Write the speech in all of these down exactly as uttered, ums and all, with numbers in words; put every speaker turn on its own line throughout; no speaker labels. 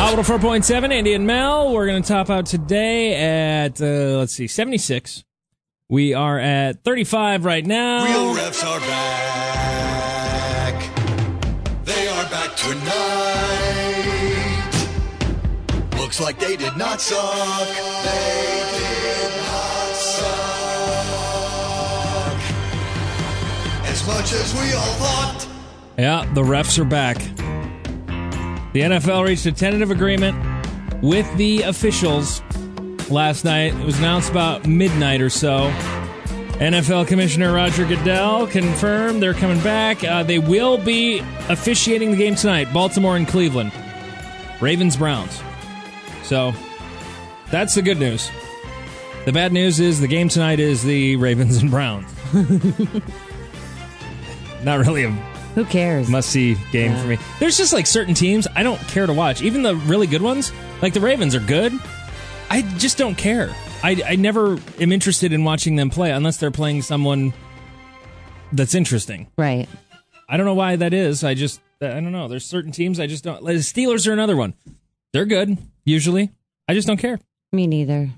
Uh, four point seven, Andy and Mel. We're going to top out today at, uh, let's see, seventy-six. We are at thirty-five right now.
Real refs are back. They are back tonight. Looks like they did not suck. They did not suck. As much as we all thought.
Yeah, the refs are back. The N F L reached a tentative agreement with the officials last night. It was announced about midnight or so. N F L Commissioner Roger Goodell confirmed they're coming back. Uh, they will be officiating the game tonight. Baltimore and Cleveland. Ravens, Browns. So, that's the good news. The bad news is the game tonight is the Ravens and Browns. Not really a
Who cares?
must-see game
Yeah.
for me. There's just like certain teams I don't care to watch. Even the really good ones, like the Ravens are good. I just don't care. I, I never am interested in watching them play unless they're playing someone that's interesting.
Right.
I don't know why that is. I just, I don't know. There's certain teams I just don't. Like the Steelers are another one. They're good, usually. I just don't care.
Me neither.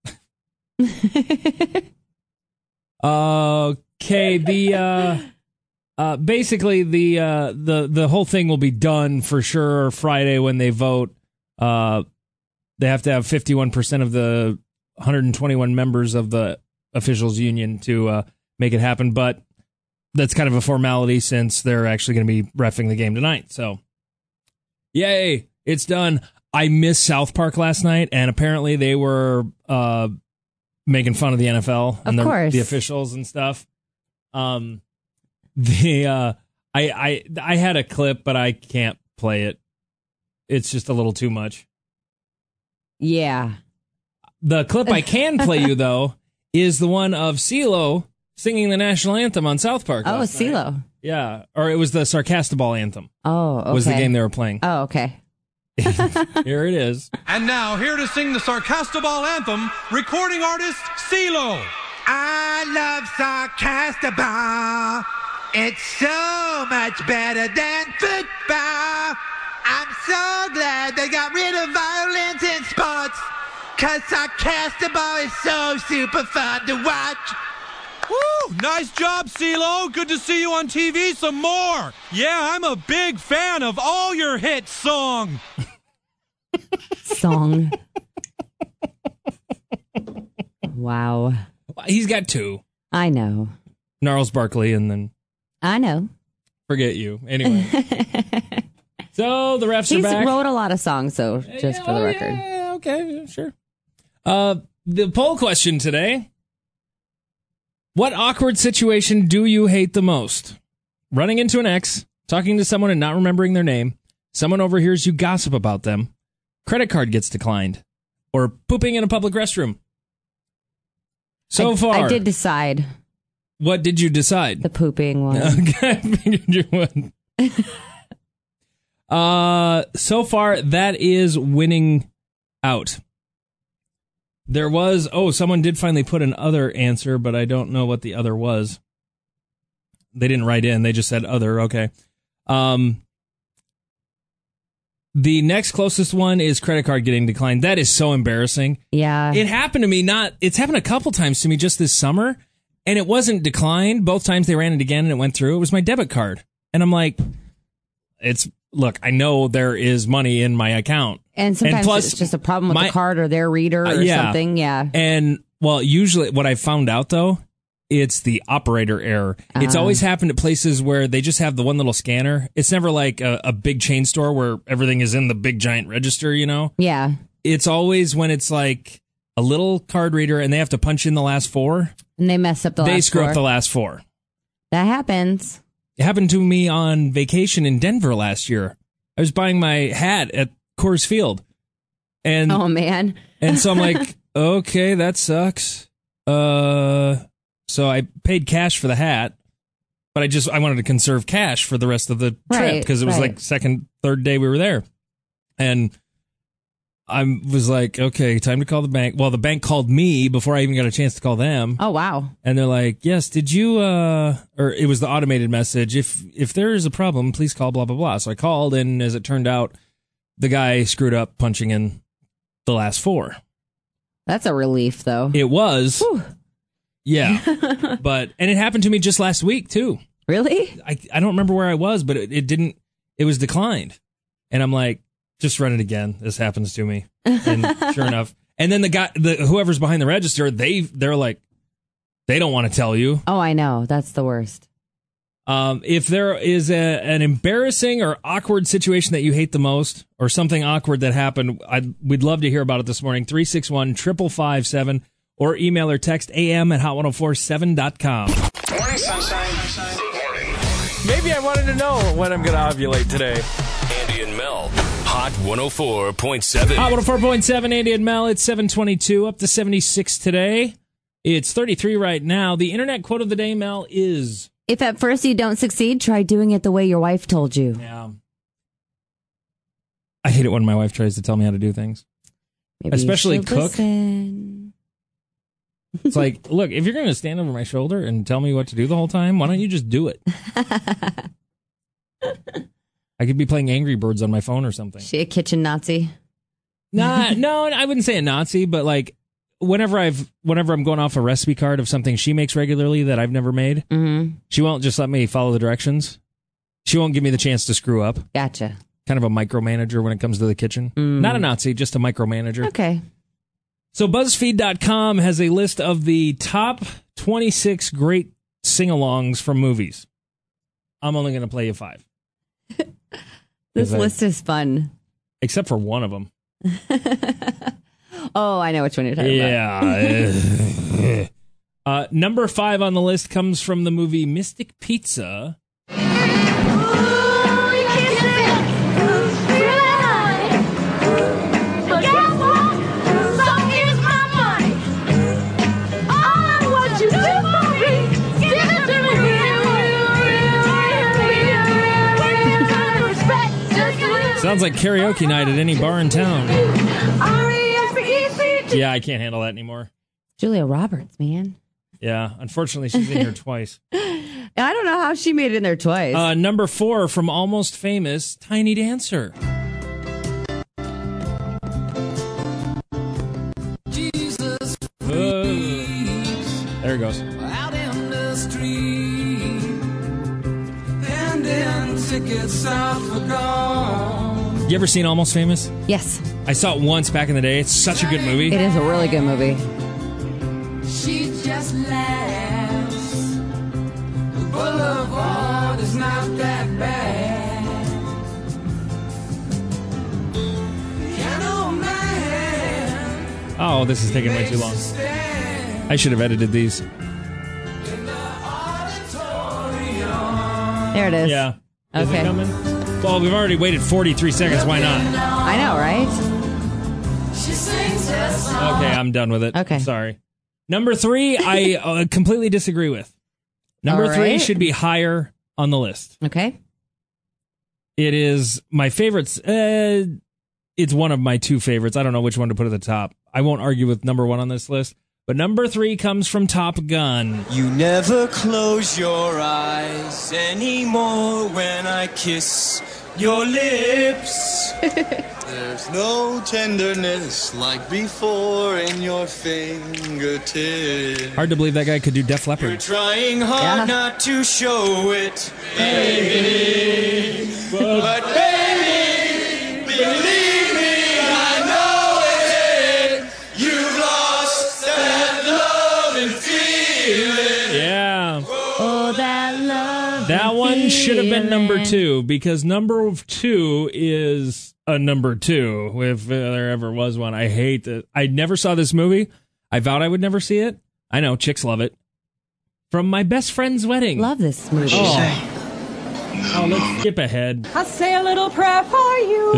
Okay, the... Uh, Uh, basically, the uh, the the whole thing will be done for sure Friday when they vote. Uh, they have to have fifty-one percent of the one hundred twenty-one members of the officials union to uh, make it happen. But that's kind of a formality since they're actually going to be reffing the game tonight. So, yay, it's done. I missed South Park last night, and apparently they were uh, making fun of the N F L and
Of
the,
course.
the officials and stuff. Um. The uh, I I I had a clip, but I can't play it. It's just a little too much.
Yeah.
The clip I can play you though is the one of CeeLo singing the national anthem on South Park.
Oh,
last night.
CeeLo.
Yeah, or it was the Sarcastaball anthem.
Oh, okay.
Was the game they were playing?
Oh, okay.
Here it is.
And now, here to sing the Sarcastaball anthem, recording artist CeeLo.
I love Sarcastaball. It's so much better than football. I'm so glad they got rid of violence in sports. Cause Sarcastaball is so super fun to watch.
Woo! Nice job, CeeLo. Good to see you on T V some more. Yeah, I'm a big fan of all your hit song.
Song. Wow.
He's got two.
I know.
Gnarls Barkley and then
I know.
Forget You. Anyway. So the refs
He's
are back.
wrote a lot of songs, though, just for the
Oh,
record.
Yeah, okay, yeah, sure. Uh, the poll question today. What awkward situation do you hate the most? Running into an ex, talking to someone and not remembering their name, someone overhears you gossip about them, credit card gets declined, or pooping in a public restroom? So
I,
far,
I did decide
what did you decide?
the pooping one.
Okay, I figured you would. Uh, so far, that is winning out. There was, oh, someone did finally put an other answer, but I don't know what the other was. They didn't write in, they just said other, okay. Um, the next closest one is credit card getting declined. That is so embarrassing.
Yeah.
It happened to me, not, it's happened a couple times to me just this summer, and it wasn't declined. Both times they ran it again and it went through. It was my debit card. And I'm like, it's, look, I know there is money in my account.
And sometimes
And plus,
it's just a problem with
my-
the card or their reader or
Uh, yeah.
something. Yeah.
And, well, usually what I found out, though, it's the operator error. It's
Ah.
always happened at places where they just have the one little scanner. It's never like a, a big chain store where everything is in the big giant register, you know?
Yeah.
It's always when it's like a little card reader and they have to punch in the last four.
And they mess up the
they
last
screw
four.
up the last four.
That happens.
It happened to me on vacation in Denver last year. I was buying my hat at Coors Field. And
Oh, man.
and so I'm like, okay, that sucks. Uh, so I paid cash for the hat, but I just I wanted to conserve cash for the rest of the trip
Right,
because it was
right.
like second, third day we were there. And I was like, okay, time to call the bank. Well, the bank called me before I even got a chance to call them.
Oh, wow.
And they're like, yes, did you, uh, or it was the automated message. If, if there is a problem, please call blah, blah, blah. So I called, and as it turned out, the guy screwed up punching in the last four.
That's a relief, though.
It was.
Whew.
Yeah. But, and it happened to me just last week, too.
Really?
I, I don't remember where I was, but it, it didn't, it was declined. And I'm like, just run it again. This happens to me. And sure enough. And then the guy, the whoever's behind the register, they, they're like, they don't want to tell you.
Oh, I know. That's the worst.
Um, if there is a, an embarrassing or awkward situation that you hate the most, or something awkward that happened, I'd, we'd love to hear about it this morning. three six one, five five five seven, or email or text am at hot ten forty-seven dot com.
Morning, sunshine. Good morning.
Maybe I wanted to know when I'm going to ovulate today.
Andy and Mel, Hot one oh four point seven.
Hot one oh four point seven, Andy and Mel. It's seven twenty-two, up to seventy-six today. It's thirty-three right now. The internet quote of the day, Mel, is...
If at first you don't succeed, try doing it the way your wife told you.
Yeah. I hate it when my wife tries to tell me how to do things.
Maybe
Especially
you should
cook.
listen.
It's like, look, if you're going to stand over my shoulder and tell me what to do the whole time, why don't you just do it? I could be playing Angry Birds on my phone or something.
She a kitchen Nazi?
Nah, no, I wouldn't say a Nazi, but like whenever I've whenever I'm going off a recipe card of something she makes regularly that I've never made,
Mm-hmm.
she won't just let me follow the directions. She won't give me the chance to screw up.
Gotcha.
Kind of a micromanager when it comes to the kitchen.
Mm.
Not a Nazi, just a micromanager.
Okay.
So BuzzFeed dot com has a list of the top twenty-six great sing-alongs from movies. I'm only going to play you five.
This
I-
list is fun.
Except for one of them.
Oh, I know which one you're talking about.
Yeah. uh, number five on the list comes from the movie Mystic Pizza. Sounds like karaoke night at any bar in town. Yeah, I can't handle that anymore.
Julia Roberts, man.
Yeah, unfortunately, she's in here twice.
I don't know how she made it in there twice.
Uh, number four from Almost Famous, Tiny Dancer. Jesus, there it goes.
Out in the street, and then tickets are forgone.
You ever seen Almost Famous?
Yes.
I saw it once back in the day. It's such a good movie.
It is a really good movie.
She just laughs. The boulevard is not that bad. Piano man.
Oh, this is taking way too long. I should have edited these.
There it is.
Yeah. Is
Okay.
it coming? Well, we've already waited forty-three seconds. Why not?
I know, right?
She sings her song.
Okay, I'm done with it.
Okay.
Sorry. Number three, I uh, completely disagree with. Number
All
three
right.
should be higher on the list.
Okay.
It is my favorites. Uh, it's one of my two favorites. I don't know which one to put at the top. I won't argue with number one on this list. But number three comes from Top Gun.
You never close your eyes anymore when I kiss your lips.
There's no tenderness like before in your fingertips.
Hard to believe that guy could do Def
You're
Leppard.
trying hard
Yeah.
not to show it, baby. But baby, believe me, I know it. You've lost that love and feeling.
Yeah.
Oh, that love.
That one should have been number two because number two is a number two, if there ever was one. I hate that. I never saw this movie. I vowed I would never see it. I know, chicks love it. From My Best Friend's Wedding.
Love this movie.
Oh. Oh, let's skip ahead.
I say a little prayer for you.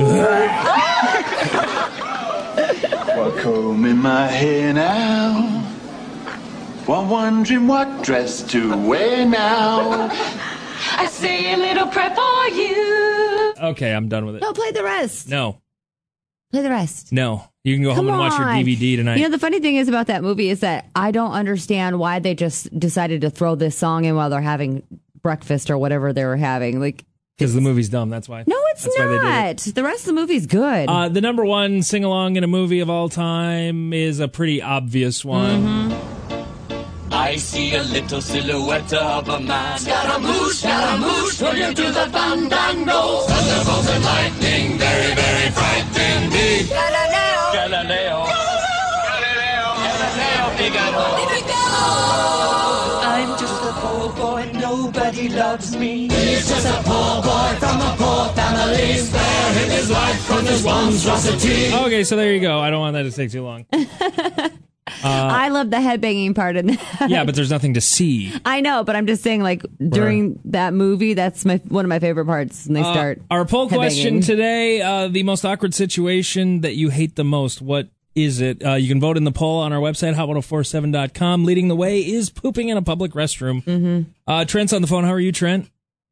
While combing my hair now, while wondering what dress to wear now.
I say a little prayer for you.
Okay, I'm done with it.
No, play the rest.
No,
Play the rest.
no. You can go
Come
home and watch your
on.
D V D tonight.
You know, the funny thing is about that movie is that I don't understand why they just decided to throw this song in while they're having breakfast or whatever they were having. Like,
Because the movie's dumb, that's why.
No, it's
that's why they did
not.
it.
The rest of the movie's good.
Uh, the number one sing-along in a movie of all time is a pretty obvious one.
Mm-hmm.
I see a little silhouette of a man. Scaramouche, Scaramouche, pull you to the fandango. Thunderbolts and lightning, very, very frightening me. Galileo, Galileo, Galileo, Galileo, Figaro. I'm just a poor boy, nobody loves me. He's just a poor boy from a poor family. Spare him his life from this monstrosity.
Okay, so there you go. I don't want that to take too long. Uh,
I love the headbanging part in that.
Yeah, but there's nothing to see.
I know, but I'm just saying, like, during that movie, that's my one of my favorite parts when they
Uh,
start.
Our poll
headbanging.
question today, uh, the most awkward situation that you hate the most, what is it? Uh, you can vote in the poll on our website, hot ten forty-seven dot com. Leading the way is pooping in a public restroom.
Mm-hmm.
Uh, Trent's on the phone. How are you, Trent?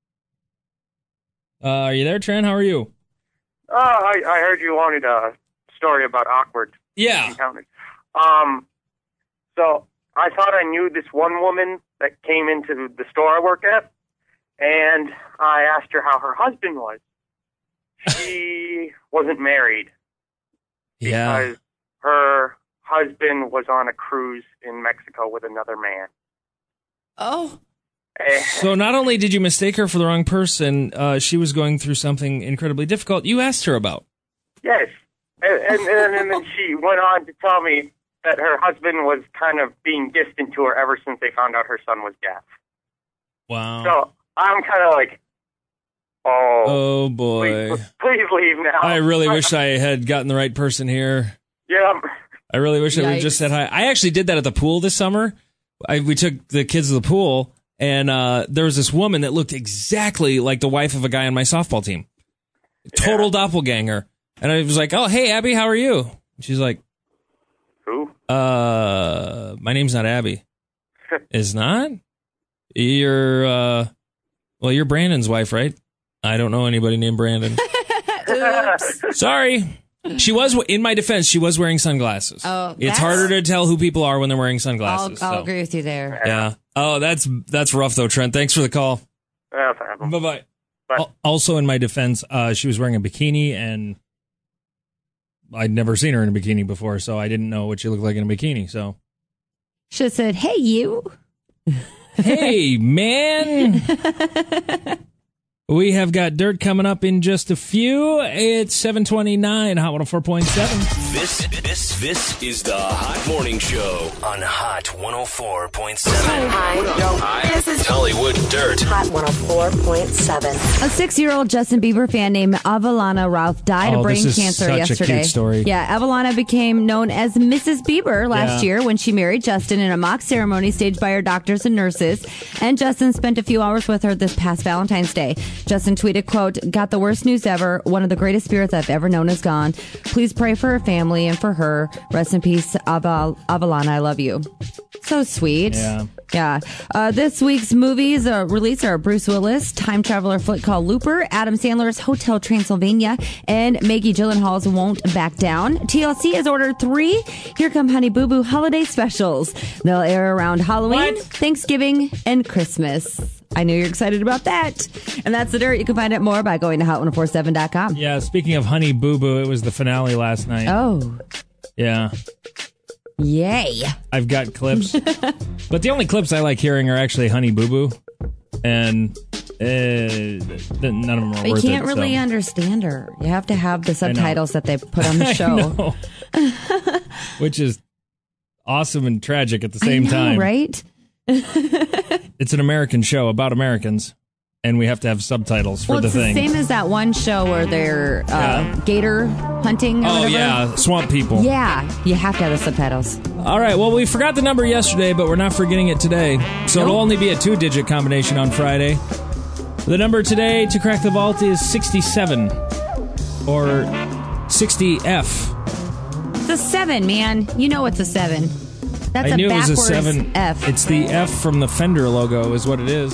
Uh, are you there, Trent? How are you?
Oh, I, I heard you wanted a story about awkward
Yeah.
encounters. Um, so I thought I knew this one woman that came into the store I work at, and I asked her how her husband was. She wasn't married.
Yeah.
Because her husband was on a cruise in Mexico with another man.
Oh.
Eh,
So not only did you mistake her for the wrong person, uh, she was going through something incredibly difficult you asked her about.
yes. And, and, and, and then she went on to tell me that her husband was kind of being distant to her ever since they found out her son was deaf.
Wow.
So I'm kind of like, oh,
Oh, boy.
please, please leave now.
I really wish I had gotten the right person here.
Yeah.
I really wish I would have just said hi. I actually did that at the pool this summer. I, we took the kids to the pool, and uh, there was this woman that looked exactly like the wife of a guy on my softball team. Total doppelganger. And I was like, oh, hey, Abby, how are you? She's like,
who?
Uh, my name's not Abby. It's not? You're, uh, well, you're Brandon's wife, right? I don't know anybody named Brandon.
Oops.
Sorry. She was, in my defense, she was wearing sunglasses.
Oh,
it's
that's-
harder to tell who people are when they're wearing
I'll,
sunglasses.
I'll
so.
agree with you there.
Yeah. Oh, that's that's rough though, Trent. Thanks for the call.
Yeah, no problem.
Bye-bye.
Bye.
Al- Also, in my defense, uh, she was wearing a bikini, and I'd never seen her in a bikini before, so I didn't know what she looked like in a bikini. So,
Should have said, hey, you.
hey, man. We have got dirt coming up in just a few. It's seven twenty-nine, Hot one oh four point seven.
This, this, this is the Hot Morning Show on Hot one oh four point seven.
Hi.
This is Hollywood Dirt.
Hot one oh four point seven.
A six-year-old Justin Bieber fan named Avalana Ralph died
Oh,
of brain
this is
cancer
such a
yesterday.
cute story.
Yeah, Avalana became known as Missus Bieber last
Yeah.
year when she married Justin in a mock ceremony staged by her doctors and nurses. And Justin spent a few hours with her this past Valentine's Day. Justin tweeted, quote, got the worst news ever. One of the greatest spirits I've ever known is gone. Please pray for her family and for her. Rest in peace, Aval- Avalana. I love you. So sweet.
Yeah.
Yeah. Uh, this week's movies uh, released are Bruce Willis' time traveler flick called Looper, Adam Sandler's Hotel Transylvania, and Maggie Gyllenhaal's Won't Back Down. T L C has ordered three Here Come Honey Boo Boo holiday specials. They'll air around Halloween,
What?
Thanksgiving, and Christmas. I know you're excited about that. And that's the dirt. You can find out more by going to hot ten forty-seven dot com.
Yeah, speaking of Honey Boo Boo, it was the finale last night.
Oh,
Yeah.
yay.
I've got clips. But the only clips I like hearing are actually Honey Boo Boo. And uh, th- none of them are
But you
worth
can't
it.
really
so.
understand her. You have to have the
I know.
subtitles that they put on the
I
show.
know. Which is awesome and tragic at the same
I know,
time.
right?
It's an American show about Americans, and we have to have subtitles for
Well,
the
it's
thing.
the same as that one show where they're uh,
Yeah.
gator hunting. Or
oh,
whatever.
yeah, Swamp People.
Yeah, you have to have the subtitles.
All right, well, we forgot the number yesterday, but we're not forgetting it today. So it'll only be a two-digit combination on Friday. The number today to crack the vault is sixty-seven, or sixty F.
It's a seven, man. You know it's a seven. That's
I
a
knew it was
backwards
a seven.
F.
It's the F from the Fender logo is what it is.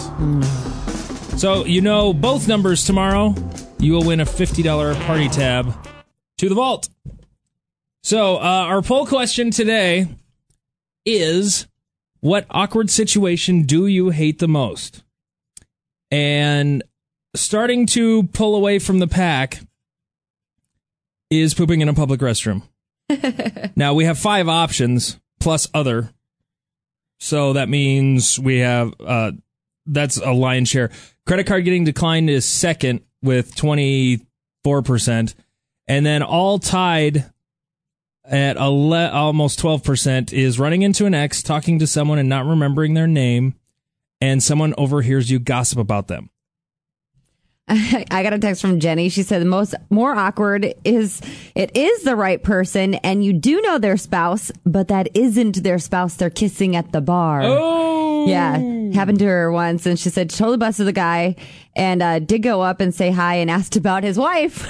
So, you know, both numbers tomorrow, you will win a fifty dollars party tab to the vault. So, uh, our poll question today is, what awkward situation do you hate the most? And starting to pull away from the pack is pooping in a public restroom. Now, we have five options plus other. So that means we have, uh, that's a lion's share. Credit card getting declined is second with twenty-four percent. And then all tied at ele- almost twelve percent is running into an ex, talking to someone and not remembering their name, and someone overhears you gossip about them.
I got a text from Jenny. She said the most more awkward is it is the right person and you do know their spouse, but that isn't their spouse. They're kissing at the bar.
Oh,
yeah, happened to her once, and she said she totally busted the guy and uh, did go up and say hi and asked about his wife.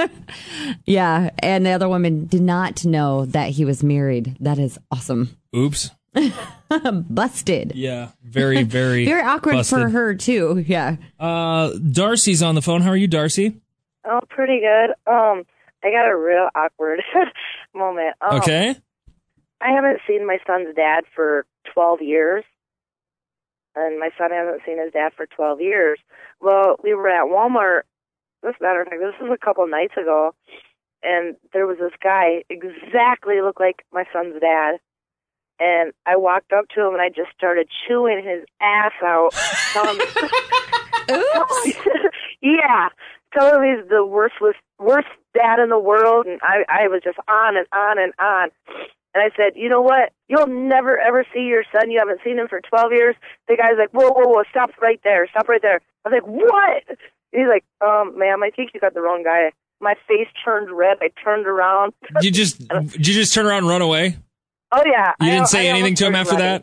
Yeah, and the other woman did not know that he was married. That is awesome.
Oops.
Busted.
Yeah, very, very,
very awkward
busted.
for her too. Yeah.
Uh, Darcy's on the phone. How are you, Darcy?
Oh, pretty good. Um, I got a real awkward moment. Um,
Okay.
I haven't seen my son's dad for twelve years, and my son hasn't seen his dad for twelve years. Well, we were at Walmart. This matter of fact, this was a couple nights ago, and there was this guy exactly looked like my son's dad. And I walked up to him and I just started chewing his ass out. Telling him,
Oops.
yeah, telling him he's the worst, worst dad in the world. And I, I was just on and on and on. And I said, you know what? You'll never, ever see your son. You haven't seen him for twelve years. The guy's like, whoa, whoa, whoa, stop right there. Stop right there. I was like, what? He's like, um, ma'am, I think you got the wrong guy. My face turned red. I turned around.
You just, did you just turn around and run away?
Oh, yeah.
You didn't
I,
say
I
anything to him after
running.
that?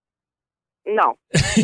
No.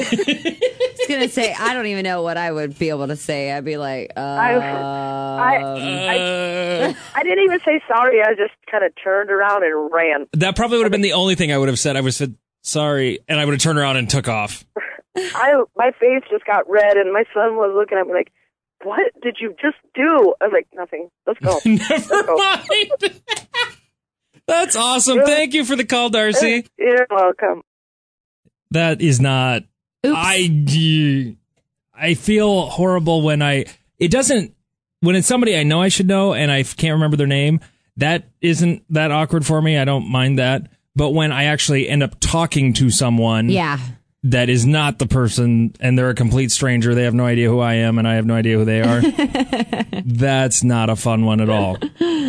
I was going to say, I don't even know what I would be able to say. I'd be like, uh,
I, I, I, I didn't even say sorry. I just kind of turned around and ran.
That probably would have been the only thing I would have said. I would have said sorry, and I would have turned around and took off.
I My face just got red, and my son was looking at me like, what did you just do? I was like, nothing. Let's go.
Never
Let's go.
mind. That's awesome. Thank you for the call, Darcy.
You're welcome.
That is not.
Oops.
I I feel horrible when I. It doesn't. When it's somebody I know I should know and I can't remember their name, that isn't that awkward for me. I don't mind that. But when I actually end up talking to someone,
yeah,
that is not the person, and they're a complete stranger, they have no idea who I am, and I have no idea who they are. That's not a fun one at all.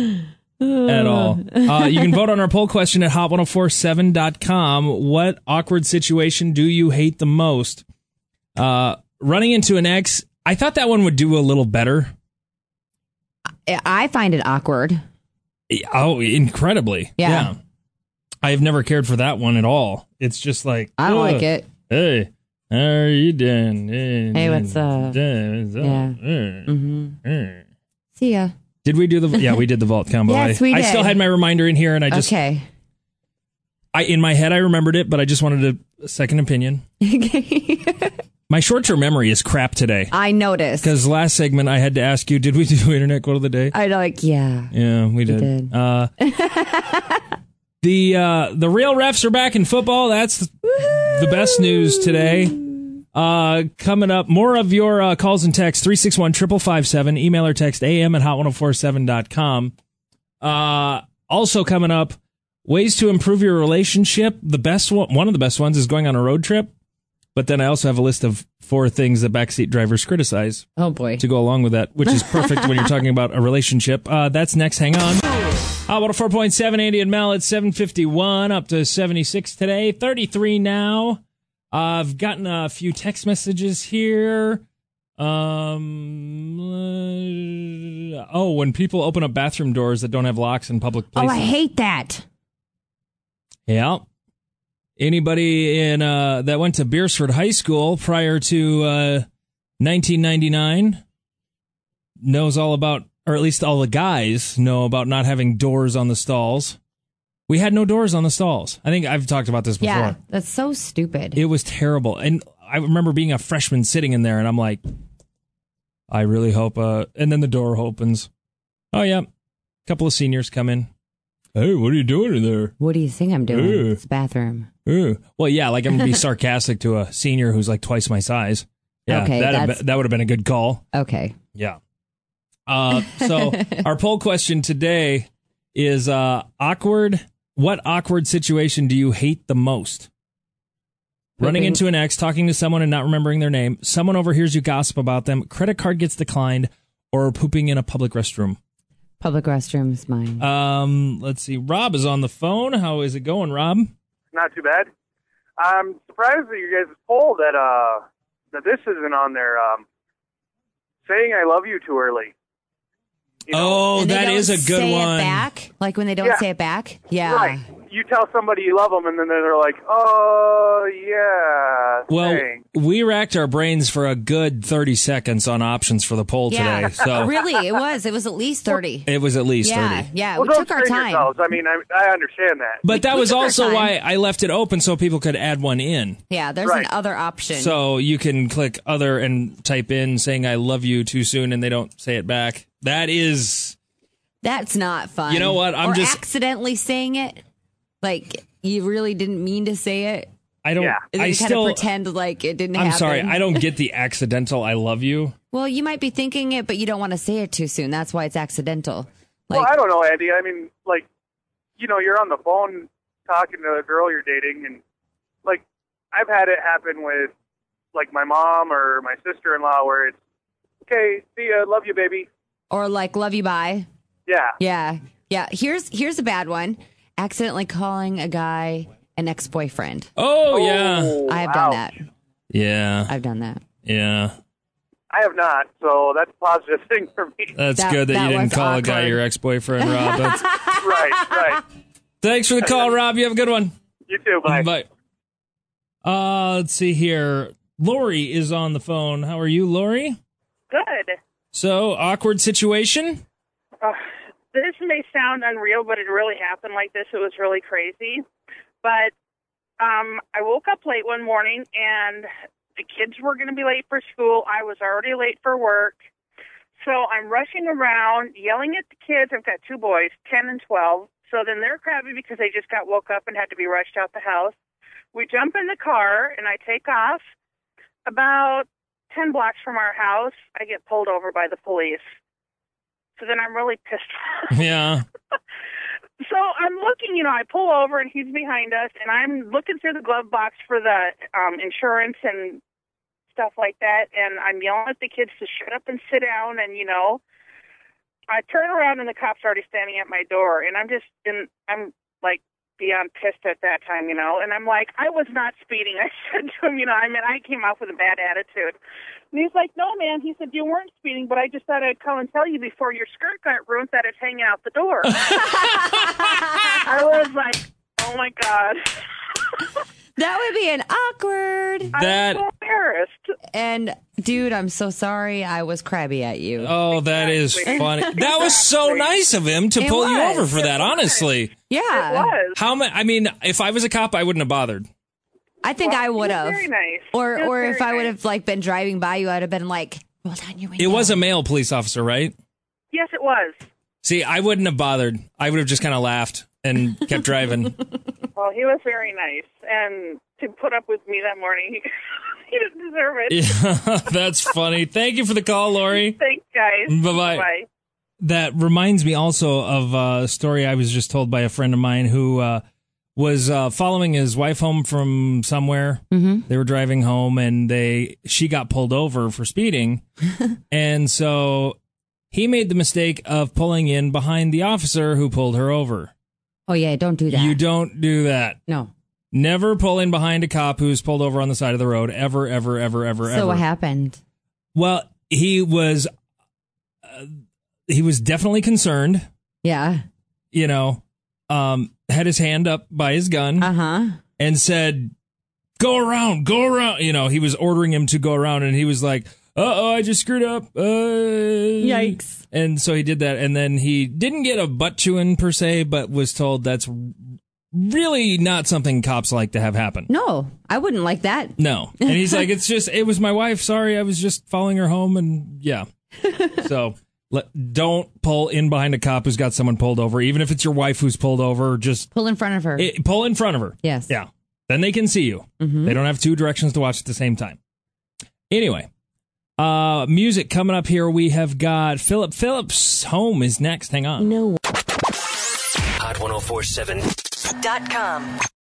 At all. Uh, you can vote on our poll question at hot ten forty-seven dot com. What awkward situation do you hate the most? Uh, running into an ex, I thought that one would do a little better.
I find it awkward.
Oh, incredibly.
Yeah.
yeah. I've never cared for that one at all. It's just like,
I don't
ugh.
like it.
Hey, how are you doing? Hey,
Hey, what's up?
Yeah.
Mm-hmm. See ya.
Did we do the? Yeah, we did the vault combo.
Yes,
I,
we
I
did.
still had my reminder in here, and I just
Okay.
I in my head I remembered it, but I just wanted a, a second opinion. My short-term memory is crap today.
I noticed.
Because last segment I had to ask you, did we do Internet Quote of the Day?
I like, yeah.
Yeah, we did.
did.
Uh, the uh, the real refs are back in football. That's the, the best news today. Uh, coming up, more of your uh, calls and texts, three six one, five five five seven. Email or text A M at hot ten forty-seven dot com. Uh, also coming up, ways to improve your relationship. The best one, one of the best ones is going on a road trip. But then I also have a list of four things that backseat drivers criticize.
Oh, boy.
To go along with that, which is perfect when you're talking about a relationship. Uh, that's next. Hang on. Hot one oh four point seven, Andy and Mel at seven fifty-one, up to seventy-six today, thirty-three now. Uh, I've gotten a few text messages here. Um, uh, oh, when people open up bathroom doors that don't have locks in public
Oh,
places.
I hate that.
Yeah. Anybody in uh, that went to Beersford High School prior to uh, nineteen ninety-nine knows all about, or at least all the guys know about not having doors on the stalls. We had no doors on the stalls. I think I've talked about this before.
Yeah, that's so stupid.
It was terrible. And I remember being a freshman sitting in there, and I'm like, I really hope... Uh, and then the door opens. Oh, yeah. A couple of seniors come in. Hey, what are you doing in there?
What do you think I'm doing?
Uh,
It's a bathroom.
uh. Well, yeah, like I'm going to be sarcastic to a senior who's like twice my size. Yeah,
Okay,
that
that's-
that would have been a good call.
Okay.
Yeah. Uh, so our poll question today is uh, awkward. What awkward situation do you hate the most? Running into an ex, talking to someone and not remembering their name, someone overhears you gossip about them, credit card gets declined, or pooping in a public restroom.
Public restrooms, mine.
Um, let's see. Rob is on the phone. How is it going, Rob?
Not too bad. I'm surprised that you guys' poll that uh that this isn't on there. Um, saying I love you too early. You know?
Oh,
And they
that
don't
is a good
say
one.
It back? Like when they don't
Yeah.
say it back? Yeah.
Right. You tell somebody you love them, and then they're like, "Oh yeah."
Well,
thanks."
we racked our brains for a good thirty seconds on options for the poll
Yeah.
today. So
Really, it was. It was at least thirty.
it was at least
yeah,
thirty.
yeah.
well,
we
don't
took our
strain
time.
yourselves. I mean, I, I understand that.
But that
we
was
took our
also
time.
why I left it open so people could add one in.
Yeah, there's
Right.
an other option.
So you can click other and type in saying I love you too soon and they don't say it back. That is
That's not fun.
You know what? I'm
or
just-
accidentally saying it. Like you really didn't mean to say it.
I don't
Yeah.
And then
I
you kind
still
of pretend like it didn't
I'm
happen.
sorry, I don't get the accidental I love you.
Well, you might be thinking it, but you don't want to say it too soon. That's why it's accidental. Like,
well, I don't know, Andy. I mean, like, you know, you're on the phone talking to a girl you're dating, and like, I've had it happen with like my mom or my sister-in-law, where it's okay, see ya, love you, baby.
or like love you bye.
Yeah.
Yeah. Yeah. Here's here's a bad one. Accidentally calling a guy an ex-boyfriend.
Oh, yeah.
Oh,
I have
ouch.
done that.
Yeah.
I've done that.
Yeah.
I have not, so that's a positive thing for me.
That's
That-
good that,
that
you didn't
was
call a guy
awkward.
your ex-boyfriend, Rob. That's-
right, right.
Thanks for the call, Rob. You have a good one.
You too. Bye.
Bye. Uh, let's see here. Lori is on the phone. How are you, Lori?
Good.
So, awkward situation?
Uh, this may sound unreal, but it really happened like this. It was really crazy. But um, I woke up late one morning, and the kids were going to be late for school. I was already late for work. So I'm rushing around, yelling at the kids. I've got two boys, ten and twelve. So then they're crabby because they just got woke up and had to be rushed out the house. We jump in the car, and I take off. About ten blocks from our house, I get pulled over by the police. So then I'm really pissed off.
Yeah.
So I'm looking, you know, I pull over and he's behind us, and I'm looking through the glove box for the um, insurance and stuff like that, and I'm yelling at the kids to shut up and sit down, and, you know, I turn around and the cop's already standing at my door, and I'm just, in, I'm like beyond pissed at that time, you know, and I'm like, I was not speeding. I said to him, you know, I mean, I came off with a bad attitude. And he's like, no, man. He said, you weren't speeding, but I just thought I'd call and tell you before your skirt got ruined that it's hanging out the door. I was like, oh, my God.
That would be an awkward.
That-
I'm so embarrassed.
And dude, I'm so sorry. I was crabby at you.
Oh, that is funny. That was so nice of him to
It
pull you
was.
over for that, honestly.
Yeah.
It was.
How ma- I mean, if I was a cop, I wouldn't have bothered.
I think
Well,
I
he was
would have.
very nice.
Or
He was
or
very
if I would
nice.
have like been driving by you, I'd have been like, roll down your window.
It was a male police officer, right?
Yes, it was.
See, I wouldn't have bothered. I would have just kind of laughed and kept driving.
Well, he was very nice. And to put up with me that morning, he didn't deserve it.
Yeah, that's funny. Thank you for the call, Lori.
Thanks, guys.
Bye-bye.
Bye.
That reminds me also of a story I was just told by a friend of mine who uh, was uh, following his wife home from somewhere.
Mm-hmm.
They were driving home, and they she got pulled over for speeding, and so he made the mistake of pulling in behind the officer who pulled her over.
Oh yeah, don't do that.
You don't do that.
No.
Never pull in behind a cop who's pulled over on the side of the road. Ever, ever, ever, ever,
So
ever.
what happened?
Well, he was uh, he was definitely concerned.
Yeah.
You know, um, had his hand up by his gun
Uh huh.
and said, "Go around, go around." You know, he was ordering him to go around, and he was like, "Uh oh, I just screwed up." Uh,
Yikes.
And so he did that, and then he didn't get a butt chewing per se, but was told that's really not something cops like to have happen.
No, I wouldn't like that.
No. And he's like, it's just, it was my wife. Sorry, I was just following her home. And yeah. So let, don't pull in behind a cop who's got someone pulled over. Even if it's your wife who's pulled over, just
Pull in front of her.
it, pull in front of her.
Yes.
Yeah. Then they can see you.
Mhm.
They don't have two directions to watch at the same time. Anyway, Uh, music coming up here. We have got Philip Phillips. Home is next. Hang on.
No.
Hot ten forty-seven
Dot com.